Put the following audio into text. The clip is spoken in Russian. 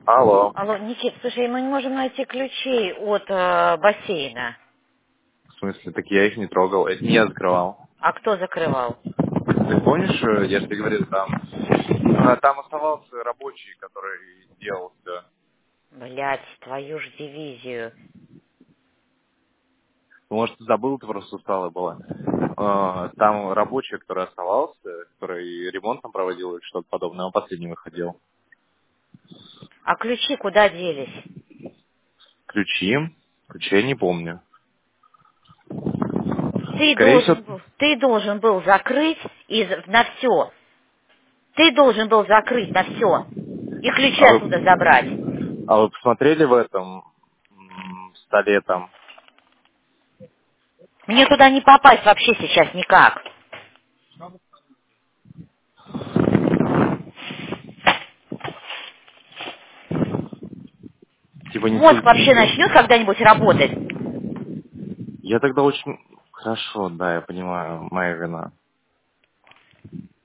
Алло. Алло, Никит, слушай, мы не можем найти ключи от бассейна. В смысле, так я их не трогал. Это не я закрывал. А кто закрывал? Ты помнишь, я же тебе говорил, там оставался рабочий, который делал все. Блять, твою ж дивизию. Может, ты забыл, ты просто усталая была. Там рабочий, который оставался, который ремонт там проводил или что-то подобное, он последний выходил. А ключи куда делись? Ключи? Ключи я не помню. Ты Скорее всего... должен был закрыть на все. Ты должен был закрыть на все. И ключи А оттуда вы, забрать. а вы посмотрели в этом столе там? Мне туда не попасть вообще сейчас никак. Типа не... Мозг вообще начнет когда-нибудь работать. Я тогда очень... Хорошо, да, я понимаю, моя вина.